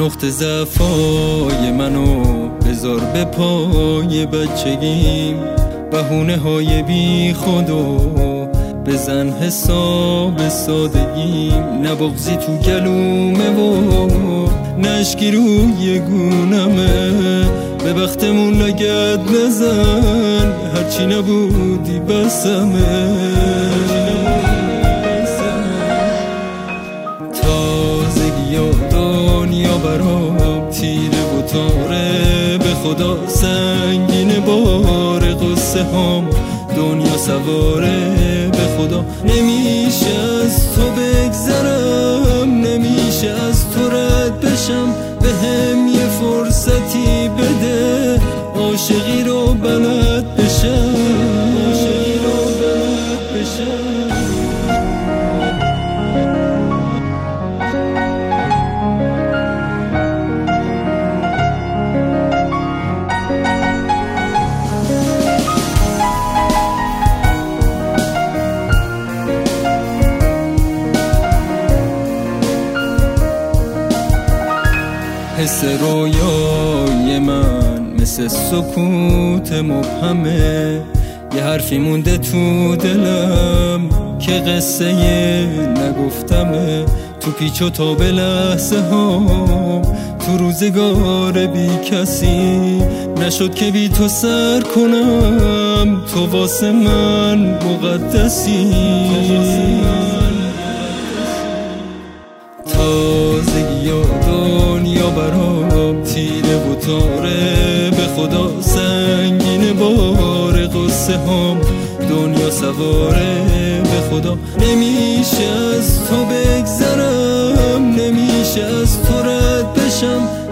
نقطه ضعفای منو بذار به پای بچگیم، بهونه های بی خودو بزن حساب سادگیم. نه بغضی تو گلومه و نشکی روی گونمه، به بختمون لگد نزن هرچی نبودی بسمه. تازگی و دنیا برام تیره و تاره، به خدا سنگین بار قصه هم دنیا سواره. به خدا نمیشه از تو بگذرم، نمیشه از تو رد بشم، به هم یه فرصتی بده عاشقی رو بلد بشم، عاشقی رو بلد بشم. حس رویای من مثل سکوت مبهمه، یه حرفی مونده تو دلم که قصه نگفتمه. تو پیچ و تاب لحظه ها تو روزگار بی کسی، نشد که بی تو سر کنم، تو واسه من مقدسی. تازگی و دنیا برام تیره و تاره، به خدا سنگین بار قصه هم دنیا سواره. به خدا نمیشه از تو بگذرم، نمیشه از تو رد بشم،